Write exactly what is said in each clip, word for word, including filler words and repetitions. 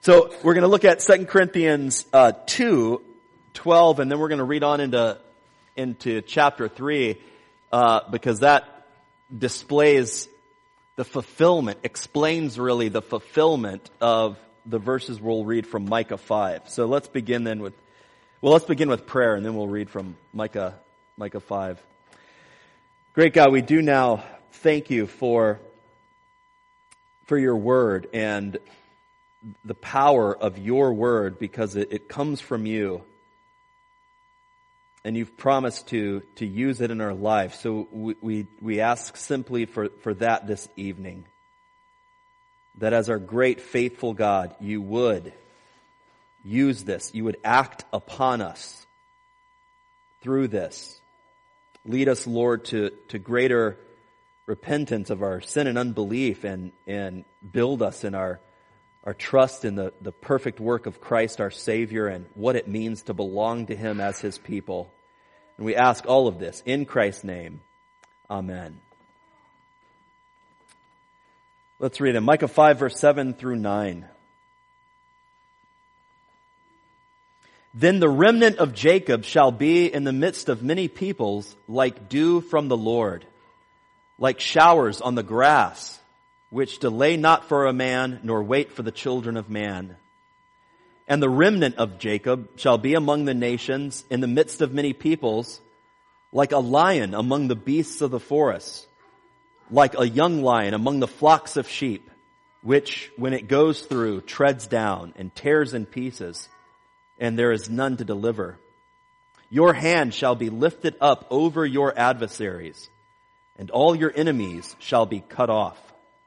So we're going to look at Second Corinthians uh, two, twelve, and then we're going to read on into into chapter three, uh, because that displays the fulfillment, explains really the fulfillment of the verses we'll read from Micah five. So let's begin then with, well, let's begin with prayer, and then we'll read from Micah Micah five. Great God, we do now thank you for for your word and the power of your word, because it, it comes from you. And you've promised to, to use it in our life. So we, we, we ask simply for, for that this evening. That as our great faithful God, you would use this. You would act upon us through this. Lead us, Lord, to, to greater repentance of our sin and unbelief, and, and build us in our Our trust in the, the perfect work of Christ our Savior and what it means to belong to Him as His people. And we ask all of this in Christ's name. Amen. Let's read it. Micah five, verse seven through nine. Then the remnant of Jacob shall be in the midst of many peoples like dew from the Lord, like showers on the grass, which delay not for a man, nor wait for the children of man. And the remnant of Jacob shall be among the nations, in the midst of many peoples, like a lion among the beasts of the forest, like a young lion among the flocks of sheep, which, when it goes through, treads down and tears in pieces, and there is none to deliver. Your hand shall be lifted up over your adversaries, and all your enemies shall be cut off.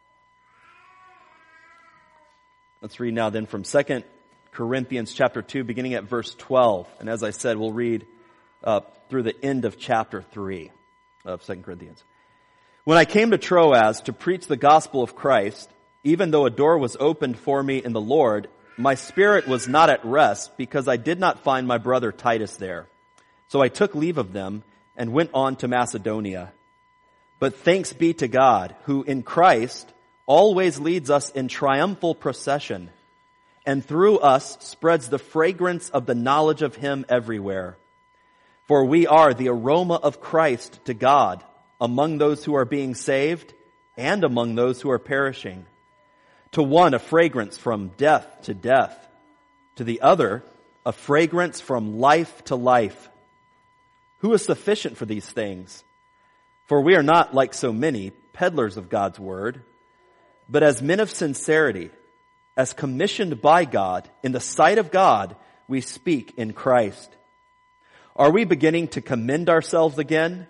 Let's read now then from Second Corinthians chapter two, beginning at verse twelve. And as I said, we'll read uh, through the end of chapter three of Second Corinthians. When I came to Troas to preach the gospel of Christ, even though a door was opened for me in the Lord, my spirit was not at rest, because I did not find my brother Titus there. So I took leave of them and went on to Macedonia. But thanks be to God, who in Christ always leads us in triumphal procession, and through us spreads the fragrance of the knowledge of Him everywhere. For we are the aroma of Christ to God among those who are being saved and among those who are perishing. To one, a fragrance from death to death. To the other, a fragrance from life to life. Who is sufficient for these things? For we are not, like so many, peddlers of God's word, but as men of sincerity, as commissioned by God, in the sight of God, we speak in Christ. Are we beginning to commend ourselves again?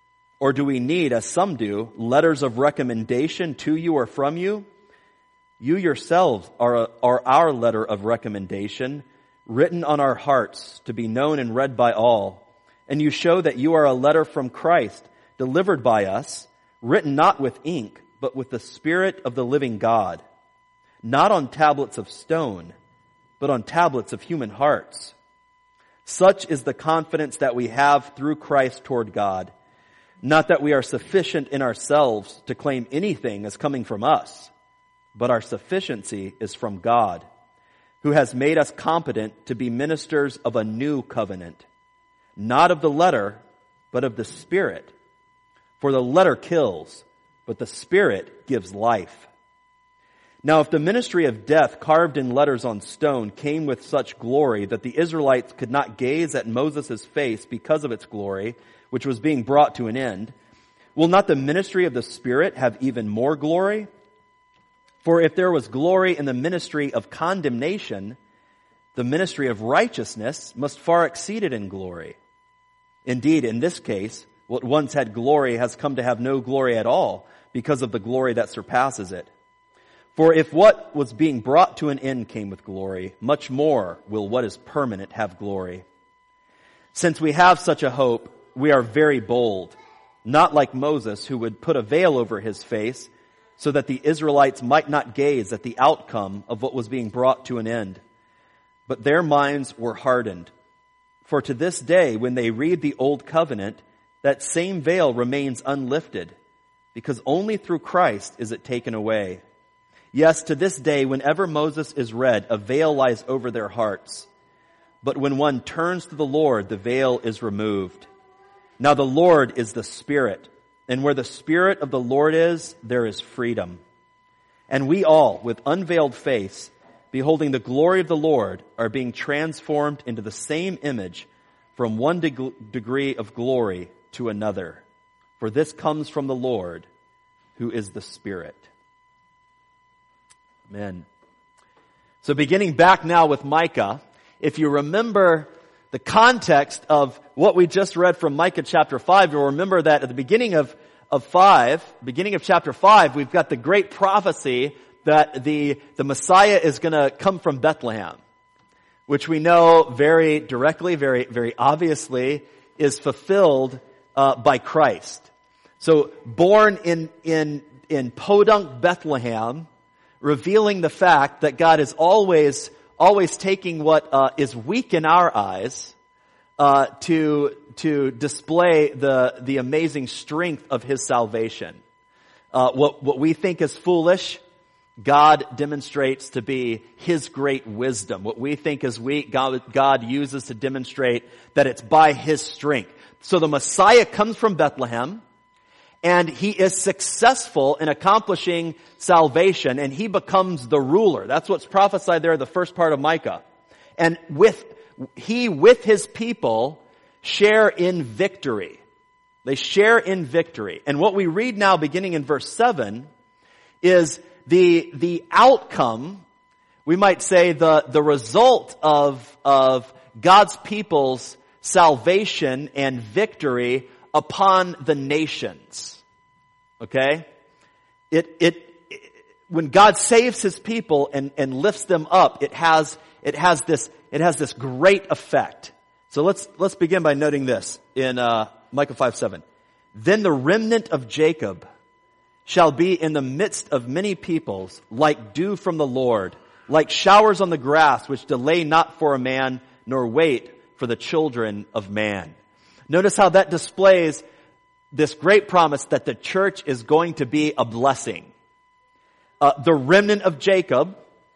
Or do we need, as some do, letters of recommendation to you or from you? You yourselves are, a, are our letter of recommendation, written on our hearts to be known and read by all. And you show that you are a letter from Christ, delivered by us, written not with ink, but with the Spirit of the living God, not on tablets of stone, but on tablets of human hearts. Such is the confidence that we have through Christ toward God. Not that we are sufficient in ourselves to claim anything as coming from us, but our sufficiency is from God, who has made us competent to be ministers of a new covenant, not of the letter, but of the Spirit. For the letter kills, but the Spirit gives life. Now, if the ministry of death carved in letters on stone came with such glory that the Israelites could not gaze at Moses' face because of its glory, which was being brought to an end, will not the ministry of the Spirit have even more glory? For if there was glory in the ministry of condemnation, the ministry of righteousness must far exceed it in glory. Indeed, in this case, what once had glory has come to have no glory at all, because of the glory that surpasses it. For if what was being brought to an end came with glory, much more will what is permanent have glory. Since we have such a hope, we are very bold, not like Moses, who would put a veil over his face, so that the Israelites might not gaze at the outcome of what was being brought to an end. But their minds were hardened. For to this day, when they read the Old Covenant, that same veil remains unlifted, because only through Christ is it taken away. Yes, to this day, whenever Moses is read, a veil lies over their hearts. But when one turns to the Lord, the veil is removed. Now the Lord is the Spirit, and where the Spirit of the Lord is, there is freedom. And we all, with unveiled face, beholding the glory of the Lord, are being transformed into the same image from one deg- degree of glory to another. For this comes from the Lord, who is the Spirit. Amen. So beginning back now with Micah, if you remember the context of what we just read from Micah chapter five, you'll remember that at the beginning of, of five, beginning of chapter five, we've got the great prophecy that the, the Messiah is going to come from Bethlehem, which we know very directly, very, very obviously is fulfilled uh, by Christ. So born in, in, in podunk Bethlehem, revealing the fact that God is always, always taking what uh, is weak in our eyes uh, to to display the the amazing strength of His salvation. Uh, what what we think is foolish, God demonstrates to be His great wisdom. What we think is weak, God, God uses to demonstrate that it's by His strength. So the Messiah comes from Bethlehem, and He is successful in accomplishing salvation, and He becomes the ruler. That's what's prophesied there in the first part of Micah. And with He, with His people, share in victory. They share in victory. And what we read now, beginning in verse seven, is the, the outcome, we might say the, the result of, of God's people's salvation and victory upon the nations. Okay? It, it, it, when God saves His people and, and lifts them up, it has, it has this, it has this great effect. So let's, let's begin by noting this in, uh, Micah five seven. Then the remnant of Jacob shall be in the midst of many peoples, like dew from the Lord, like showers on the grass, which delay not for a man, nor wait for the children of man. Notice how that displays this great promise that the church is going to be a blessing. Uh, the remnant of Jacob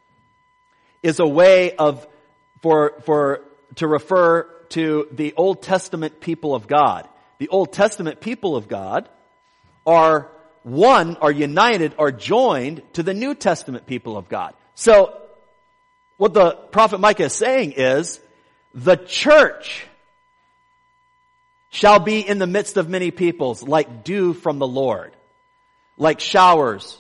is a way of, for, for, to refer to the Old Testament people of God. The Old Testament people of God are one, are united, are joined to the New Testament people of God. So, what the prophet Micah is saying is, the church shall be in the midst of many peoples, like dew from the Lord, like showers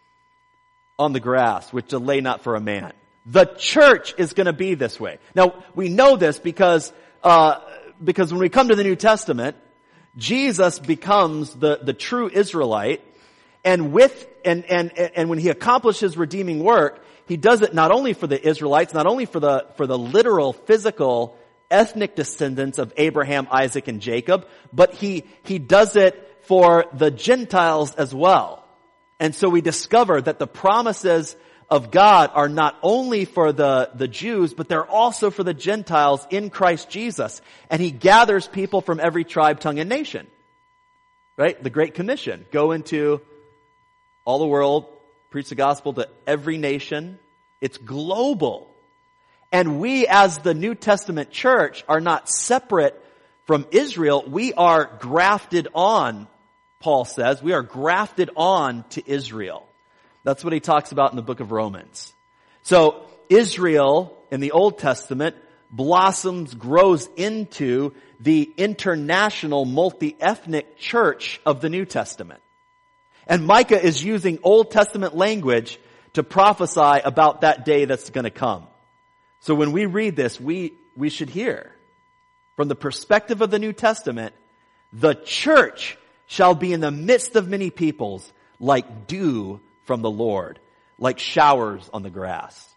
on the grass, which delay not for a man. The church is going to be this way. Now, we know this because, uh, because when we come to the New Testament, Jesus becomes the, the true Israelite, and with, and, and, and when He accomplishes redeeming work, He does it not only for the Israelites, not only for the, for the literal, physical, ethnic descendants of Abraham, Isaac, and Jacob, but He, He does it for the Gentiles as well. And so we discover that the promises of God are not only for the, the Jews, but they're also for the Gentiles in Christ Jesus. And He gathers people from every tribe, tongue, and nation. Right? The Great Commission. Go into all the world, preach the gospel to every nation. It's global. And we as the New Testament church are not separate from Israel. We are grafted on, Paul says. We are grafted on to Israel. That's what he talks about in the book of Romans. So Israel in the Old Testament blossoms, grows into the international multi-ethnic church of the New Testament. And Micah is using Old Testament language to prophesy about that day that's going to come. So when we read this, we, we should hear, from the perspective of the New Testament, the church shall be in the midst of many peoples like dew from the Lord, like showers on the grass.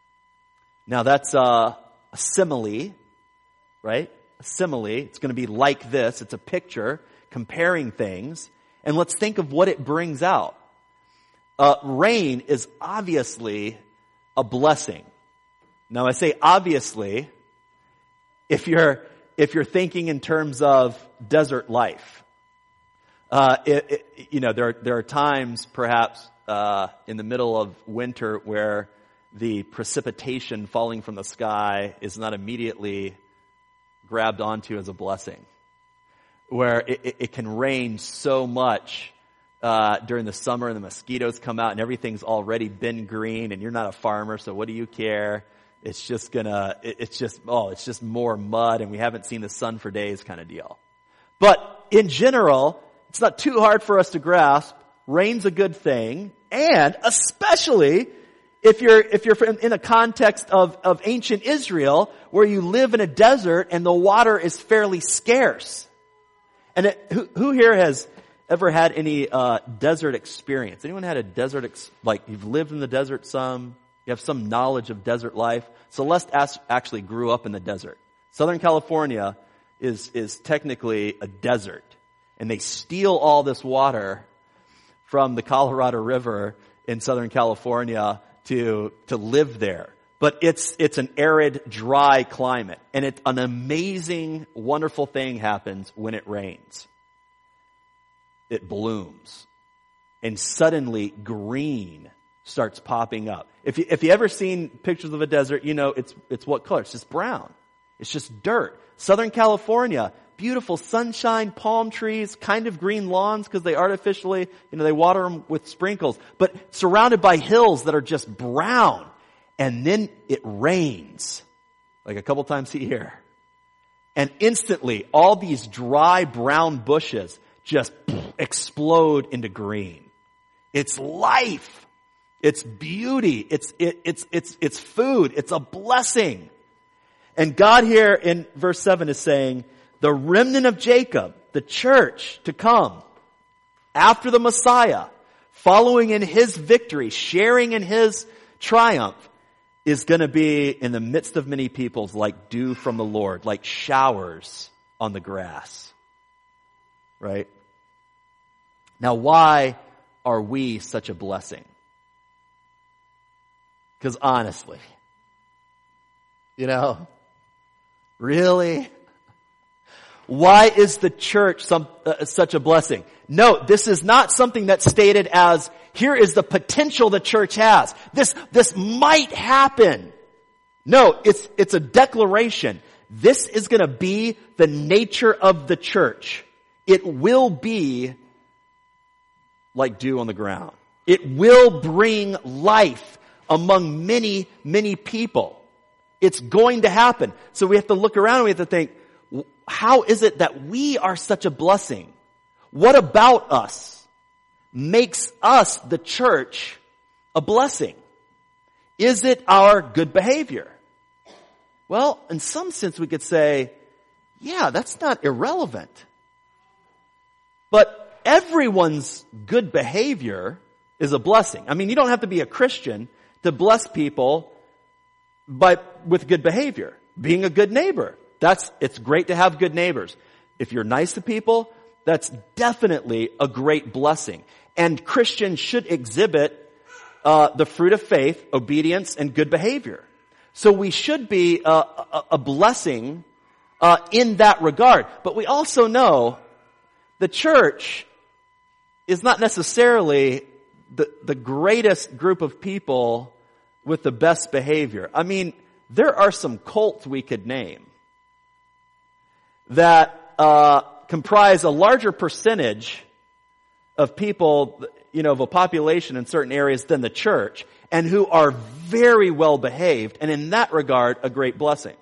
Now that's uh, a simile, right? A simile. It's going to be like this. It's a picture comparing things. And let's think of what it brings out. Uh, rain is obviously a blessing. Now I say obviously if you're if you're thinking in terms of desert life. Uh, it, it, you know, there there are times perhaps uh, in the middle of winter where the precipitation falling from the sky is not immediately grabbed onto as a blessing. Where it, it, it can rain so much uh, during the summer and the mosquitoes come out and everything's already been green and you're not a farmer, so what do you care? It's just gonna, it, it's just, oh, it's just more mud and we haven't seen the sun for days kind of deal. But in general, it's not too hard for us to grasp. Rain's a good thing, and especially if you're, if you're in a context of, of ancient Israel where you live in a desert and the water is fairly scarce. And it, who, who here has ever had any uh, desert experience? Anyone had a desert, ex- like you've lived in the desert some? You have some knowledge of desert life? Celeste as- actually grew up in the desert. Southern California is, is technically a desert. And they steal all this water from the Colorado River in Southern California to, to live there. But it's, it's an arid, dry climate. And it, an amazing, wonderful thing happens when it rains. It blooms. And suddenly green starts popping up. If you, if you ever seen pictures of a desert, you know it's, it's what color? It's just brown. It's just dirt. Southern California, beautiful sunshine, palm trees, kind of green lawns because they artificially, you know, they water them with sprinkles, but surrounded by hills that are just brown. And then it rains, like a couple times a year. And instantly, all these dry brown bushes just explode into green. It's life. It's beauty. It's, it, it's, it's, it's food. It's a blessing. And God here in verse seven is saying, the remnant of Jacob, the church to come, after the Messiah, following in his victory, sharing in his triumph, is going to be in the midst of many peoples like dew from the Lord, like showers on the grass. Right? Now, why are we such a blessing? Because honestly, you know, really? Why is the church some, uh, such a blessing? No, this is not something that's stated as, here is the potential the church has. This, this might happen. No, it's, it's a declaration. This is going to be the nature of the church. It will be like dew on the ground. It will bring life among many, many people. It's going to happen. So we have to look around and we have to think, how is it that we are such a blessing? What about us makes us, the church, a blessing? Is it our good behavior? Well, in some sense we could say, yeah, that's not irrelevant. But everyone's good behavior is a blessing. I mean, you don't have to be a Christian to bless people by, with good behavior. Being a good neighbor. That's, it's great to have good neighbors. If you're nice to people, that's definitely a great blessing. And Christians should exhibit uh, the fruit of faith, obedience, and good behavior. So we should be uh, a, a blessing uh, in that regard. But we also know the church is not necessarily the, the greatest group of people with the best behavior. I mean, there are some cults we could name that uh comprise a larger percentage of people, you know, of a population in certain areas than the church, and who are very well behaved, and in that regard, a great blessing.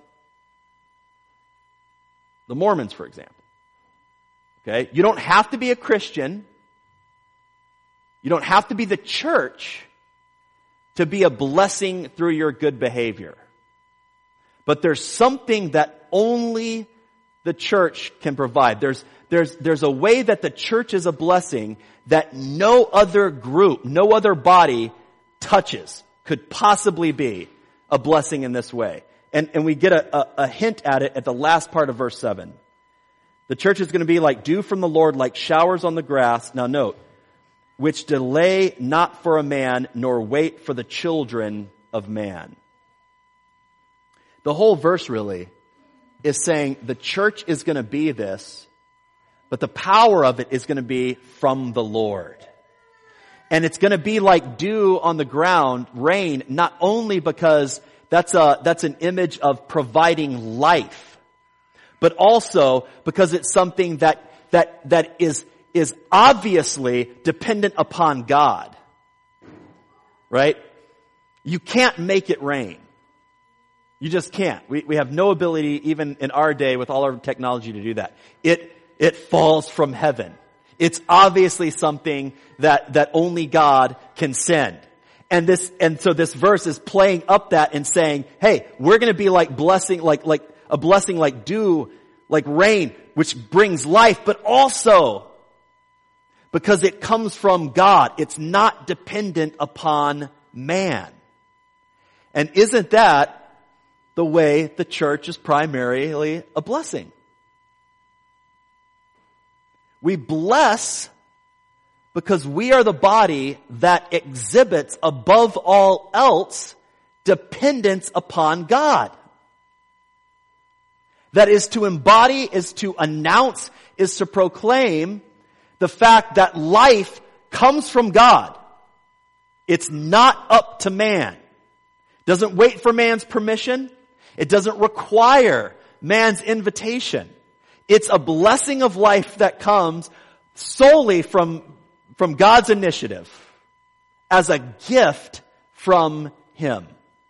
The Mormons, for example. Okay? You don't have to be a Christian. You don't have to be the church to be a blessing through your good behavior. But there's something that only the church can provide. There's, there's, there's a way that the church is a blessing that no other group, no other body touches, could possibly be a blessing in this way. And, and we get a, a, a hint at it at the last part of verse seven. The church is going to be like dew from the Lord, like showers on the grass. Now note, which delay not for a man, nor wait for the children of man. The whole verse really is saying the church is going to be this, but the power of it is going to be from the Lord. And it's going to be like dew on the ground, rain, not only because that's a, that's an image of providing life, but also because it's something that, that, that is, is obviously dependent upon God. Right? You can't make it rain. You just can't. We, we have no ability, even in our day with all our technology, to do that. It, it falls from heaven. It's obviously something that, that only God can send. And this, and so this verse is playing up that and saying, hey, we're gonna be like blessing, like, like, a blessing like dew, like rain, which brings life, but also because it comes from God. It's not dependent upon man. And isn't that the way the church is primarily a blessing? We bless because we are the body that exhibits above all else dependence upon God. That is to embody, is to announce, is to proclaim the fact that life comes from God. It's not up to man. It doesn't wait for man's permission. It doesn't require man's invitation. It's a blessing of life that comes solely from, from God's initiative as a gift from Him.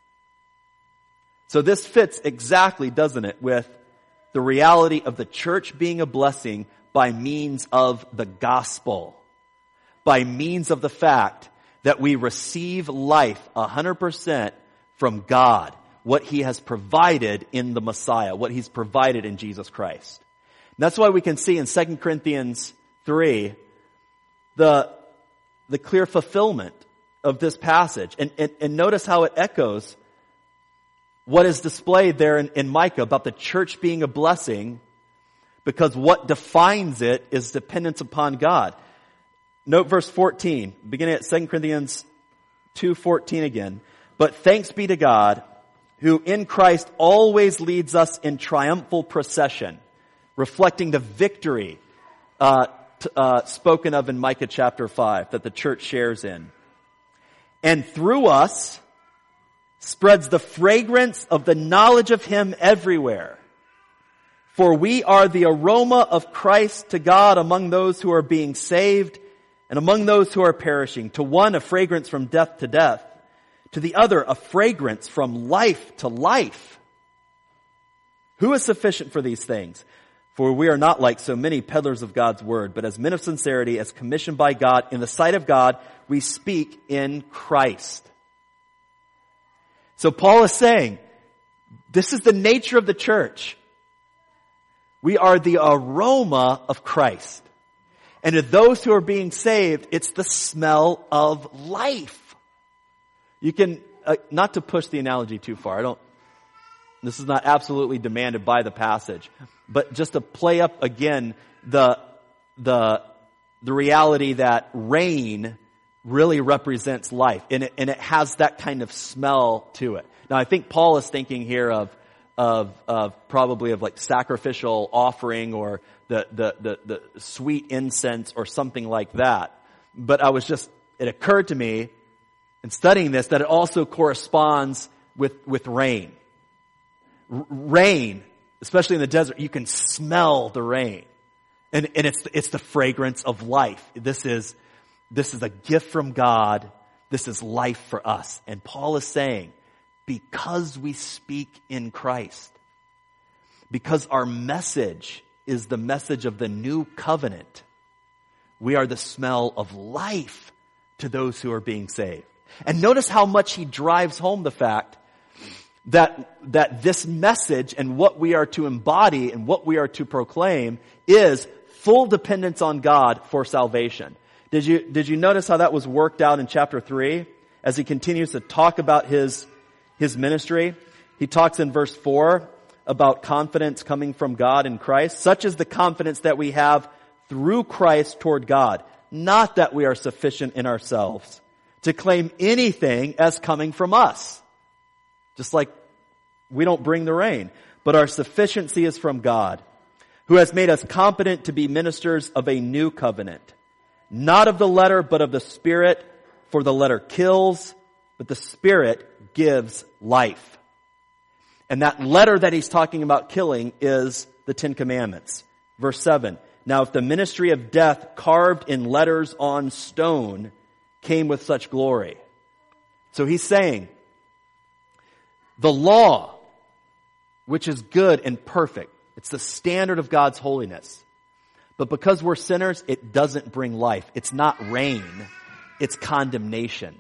So this fits exactly, doesn't it, with the reality of the church being a blessing by means of the gospel, by means of the fact that we receive life one hundred percent from God, what He has provided in the Messiah, what He's provided in Jesus Christ. And that's why we can see in Second Corinthians three the, the clear fulfillment of this passage. And, and, and notice how it echoes what is displayed there in, in Micah about the church being a blessing, because what defines it is dependence upon God. Note verse fourteen, beginning at Second Corinthians two fourteen again. But thanks be to God, who in Christ always leads us in triumphal procession, reflecting the victory uh, t- uh, spoken of in Micah chapter five that the church shares in. And through us spreads the fragrance of the knowledge of Him everywhere. For we are the aroma of Christ to God among those who are being saved and among those who are perishing. To one, a fragrance from death to death. To the other, a fragrance from life to life. Who is sufficient for these things? For we are not like so many peddlers of God's word, but as men of sincerity, as commissioned by God, in the sight of God, we speak in Christ. So Paul is saying, this is the nature of the church. We are the aroma of Christ. And to those who are being saved, it's the smell of life. You can, uh, not to push the analogy too far, I don't, this is not absolutely demanded by the passage, but just to play up again the, the, the reality that rain really represents life, and it, and it has that kind of smell to it. Now I think Paul is thinking here of, of, of probably of like sacrificial offering or the, the, the, the sweet incense or something like that. But I was just, it occurred to me in studying this that it also corresponds with, with rain. R- rain, especially in the desert, you can smell the rain. And, and it's, it's the fragrance of life. This is, this is a gift from God. This is life for us. And Paul is saying, because we speak in Christ, because our message is the message of the new covenant, we are the smell of life to those who are being saved. And notice how much he drives home the fact that, that this message and what we are to embody and what we are to proclaim is full dependence on God for salvation. Did you, did you notice how that was worked out in chapter three? As he continues to talk about his, his ministry, he talks in verse four about confidence coming from God in Christ. Such is the confidence that we have through Christ toward God. Not that we are sufficient in ourselves to claim anything as coming from us. Just like we don't bring the rain. But our sufficiency is from God, who has made us competent to be ministers of a new covenant, Not of the letter, but of the Spirit, for the letter kills, but the Spirit gives life. And that letter that he's talking about killing is the Ten Commandments. Verse seven, now if the ministry of death carved in letters on stone came with such glory. So he's saying, the law, which is good and perfect, it's the standard of God's holiness. But because we're sinners, it doesn't bring life. It's not rain. It's condemnation.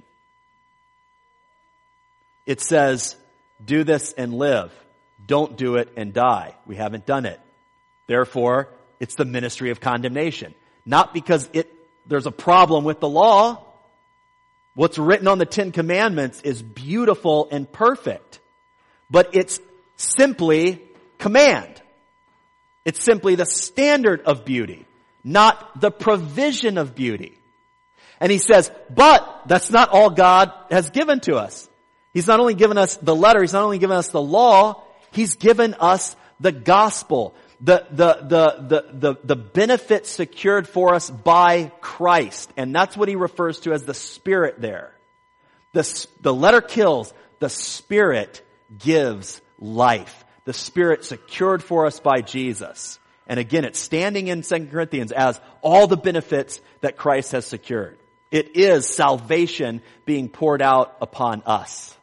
It says, do this and live. Don't do it and die. We haven't done it. Therefore, it's the ministry of condemnation. Not because it there's a problem with the law. What's written on the Ten Commandments is beautiful and perfect. But it's simply command. It's simply the standard of beauty, not the provision of beauty. And he says, but that's not all God has given to us. He's not only given us the letter, he's not only given us the law, he's given us the gospel, the, the, the, the, the, the benefit secured for us by Christ. And that's what he refers to as the Spirit there. The, the letter kills, the Spirit gives life. The Spirit secured for us by Jesus. And again, it's standing in Second Corinthians as all the benefits that Christ has secured. It is salvation being poured out upon us.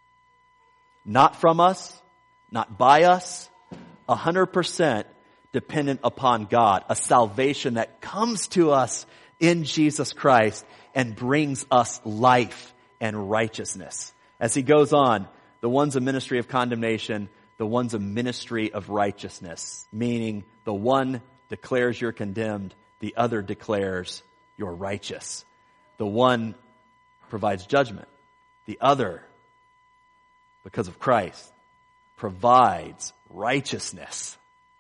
Not from us, not by us, a hundred percent dependent upon God. A salvation that comes to us in Jesus Christ and brings us life and righteousness. As he goes on, the one's a ministry of condemnation, the one's a ministry of righteousness, meaning the one declares you're condemned, the other declares you're righteous. The one provides judgment, the other, because of Christ, provides righteousness.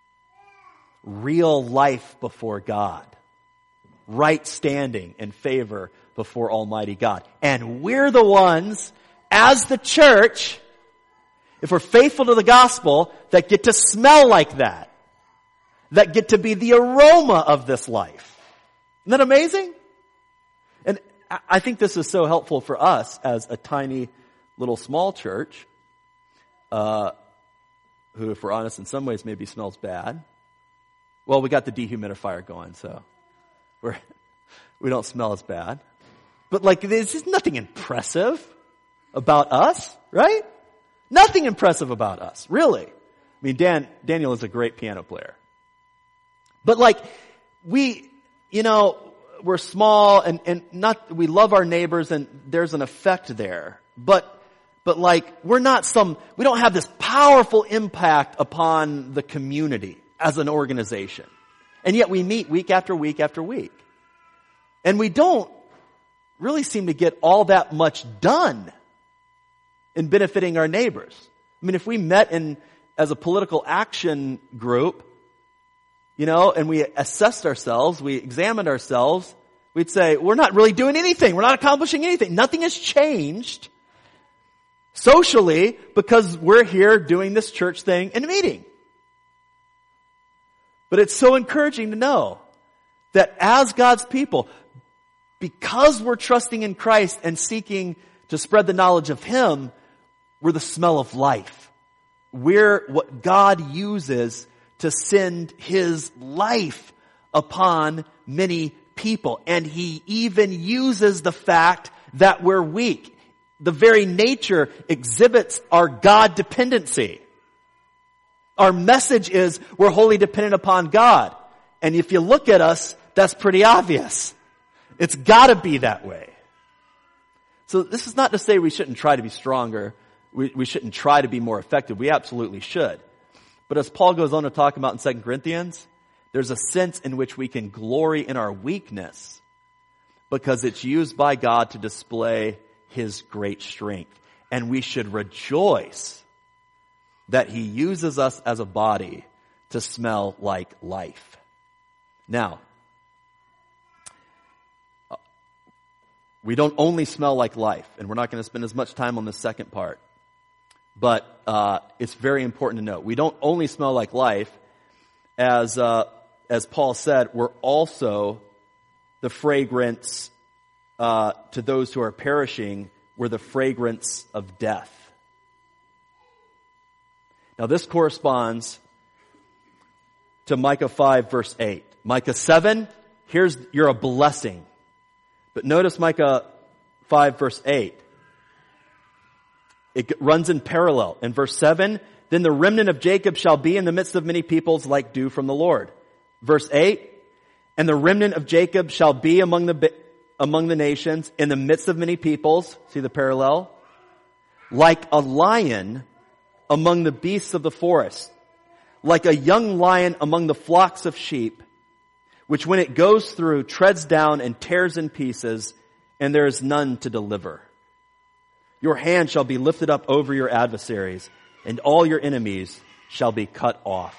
Real life before God. Right standing and favor before Almighty God. And we're the ones, as the church, if we're faithful to the gospel, that get to smell like that. That get to be the aroma of this life. Isn't that amazing? And I think this is so helpful for us as a tiny little small church, uh, who, if we're honest, in some ways maybe smells bad. Well, we got the dehumidifier going, so we're, we don't smell as bad. But like, there's nothing impressive about us, right? Nothing impressive about us, really. I mean, Dan, Daniel is a great piano player. But like, we, you know, we're small and, and not, we love our neighbors and there's an effect there. But, but like, we're not some, we don't have this powerful impact upon the community as an organization. And yet we meet week after week after week. And we don't really seem to get all that much done in benefiting our neighbors. I mean, if we met in, as a political action group, you know, and we assessed ourselves, we examined ourselves, we'd say, we're not really doing anything. We're not accomplishing anything. Nothing has changed socially because we're here doing this church thing and meeting. But it's so encouraging to know that as God's people, because we're trusting in Christ and seeking to spread the knowledge of Him, we're the smell of life. We're what God uses to send His life upon many people. And He even uses the fact that we're weak. The very nature exhibits our God dependency. Our message is we're wholly dependent upon God. And if you look at us, that's pretty obvious. It's gotta be that way. So this is not to say we shouldn't try to be stronger. We, we shouldn't try to be more effective. We absolutely should. But as Paul goes on to talk about in Second Corinthians, there's a sense in which we can glory in our weakness because it's used by God to display His great strength. And we should rejoice that He uses us as a body to smell like life. Now, we don't only smell like life, and we're not going to spend as much time on the second part. But uh, it's very important to note. We don't only smell like life, as uh, as Paul said, we're also the fragrance uh, to those who are perishing were the fragrance of death. Now this corresponds to Micah five verse eight. Micah seven, here's, you're a blessing. But notice Micah five verse eight. It runs in parallel. In verse seven, then the remnant of Jacob shall be in the midst of many peoples like dew from the Lord. Verse eight, and the remnant of Jacob shall be among the, among the nations in the midst of many peoples. See the parallel? Like a lion among the beasts of the forest. Like a young lion among the flocks of sheep, which when it goes through treads down and tears in pieces, and there is none to deliver. Your hand shall be lifted up over your adversaries, and all your enemies shall be cut off.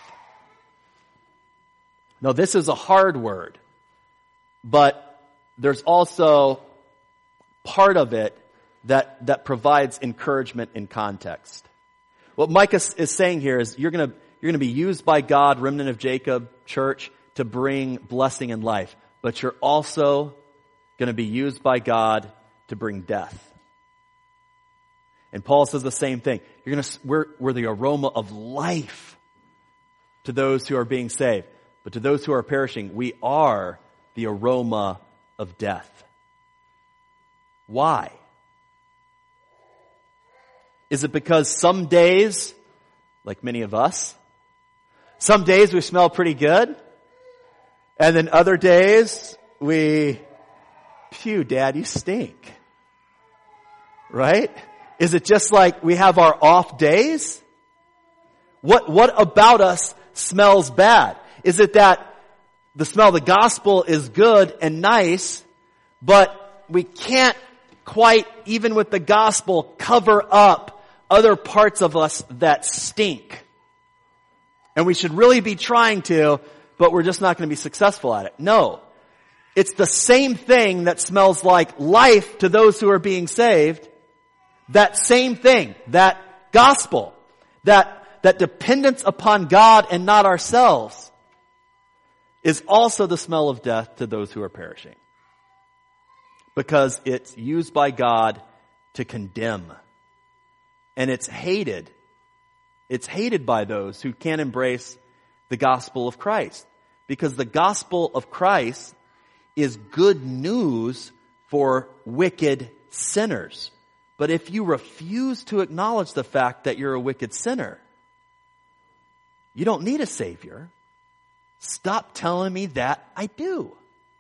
Now this is a hard word, but there's also part of it that, that provides encouragement in context. What Micah is saying here is you're gonna, you're gonna be used by God, remnant of Jacob, church, to bring blessing and life, but you're also gonna be used by God to bring death. And Paul says the same thing. You're gonna, we're, we're the aroma of life to those who are being saved. But to those who are perishing, we are the aroma of death. Why? Is it because some days, like many of us, some days we smell pretty good, and then other days we, phew, Dad, you stink. Right? Is it just like we have our off days? What, what about us smells bad? Is it that the smell of the gospel is good and nice, but we can't quite, even with the gospel, cover up other parts of us that stink? And we should really be trying to, but we're just not going to be successful at it. No. It's the same thing that smells like life to those who are being saved. That same thing, that gospel, that, that dependence upon God and not ourselves, is also the smell of death to those who are perishing. Because it's used by God to condemn. And it's hated. It's hated by those who can't embrace the gospel of Christ. Because the gospel of Christ is good news for wicked sinners. But if you refuse to acknowledge the fact that you're a wicked sinner, you don't need a Savior. Stop telling me that I do.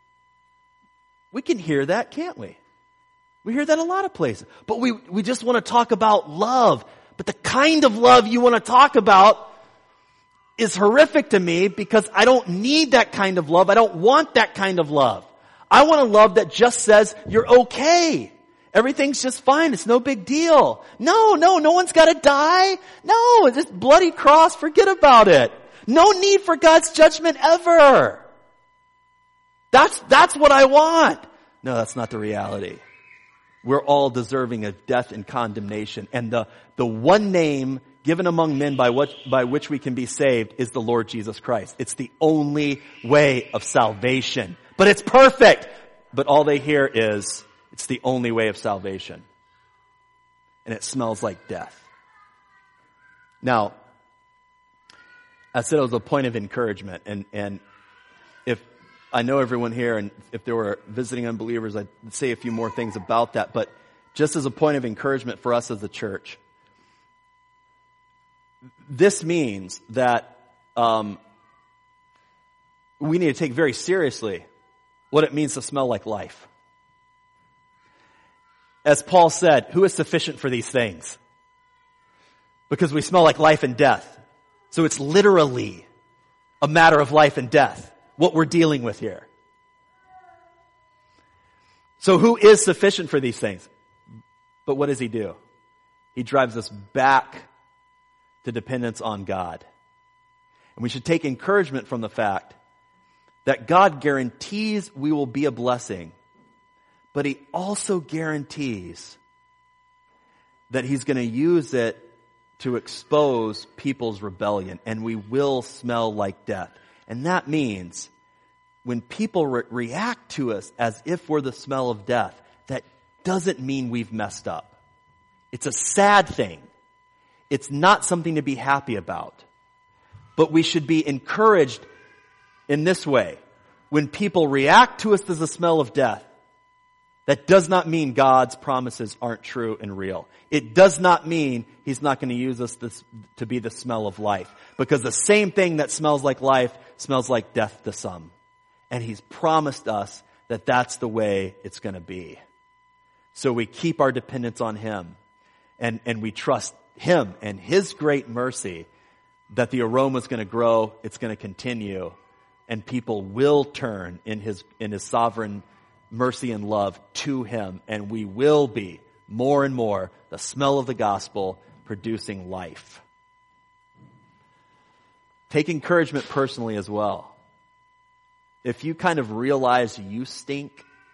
We can hear that, can't we? We hear that a lot of places. But we, we just want to talk about love. But the kind of love you want to talk about is horrific to me because I don't need that kind of love. I don't want that kind of love. I want a love that just says you're okay. Everything's just fine. It's no big deal. No, no, no one's got to die. No, this bloody cross, forget about it. No need for God's judgment ever. That's, that's what I want. No, that's not the reality. We're all deserving of death and condemnation. And the, the one name given among men by what, by which we can be saved is the Lord Jesus Christ. It's the only way of salvation. But it's perfect. But all they hear is, it's the only way of salvation. And it smells like death. Now, I said it was a point of encouragement. And, and if I know everyone here, and if there were visiting unbelievers, I'd say a few more things about that. But just as a point of encouragement for us as a church, this means that um, we need to take very seriously what it means to smell like life. As Paul said, who is sufficient for these things? Because we smell like life and death. So it's literally a matter of life and death, what we're dealing with here. So who is sufficient for these things? But what does he do? He drives us back to dependence on God. And we should take encouragement from the fact that God guarantees we will be a blessing, but he also guarantees that he's going to use it to expose people's rebellion, and we will smell like death. And that means when people re- react to us as if we're the smell of death, that doesn't mean we've messed up. It's a sad thing. It's not something to be happy about. But we should be encouraged in this way. When people react to us as a smell of death, that does not mean God's promises aren't true and real. It does not mean He's not going to use us this, to be the smell of life. Because the same thing that smells like life smells like death to some. And He's promised us that that's the way it's going to be. So we keep our dependence on Him. And, and we trust Him and His great mercy that the aroma is going to grow, it's going to continue, and people will turn in His, in His sovereign mercy and love to Him, and we will be more and more the smell of the gospel producing life. Take encouragement personally as well. If you kind of realize you stink,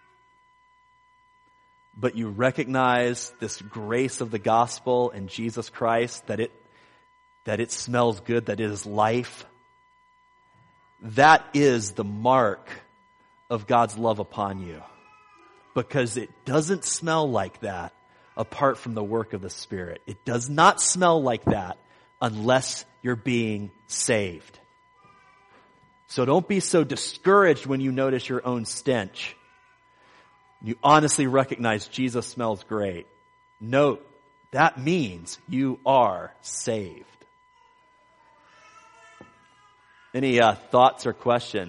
but you recognize this grace of the gospel and Jesus Christ, that it that it smells good, that it is life, that is the mark of God's love upon you. Because it doesn't smell like that apart from the work of the Spirit. It does not smell like that unless you're being saved. So don't be so discouraged when you notice your own stench. You honestly recognize Jesus smells great. Note, that means you are saved. Any uh, thoughts or questions?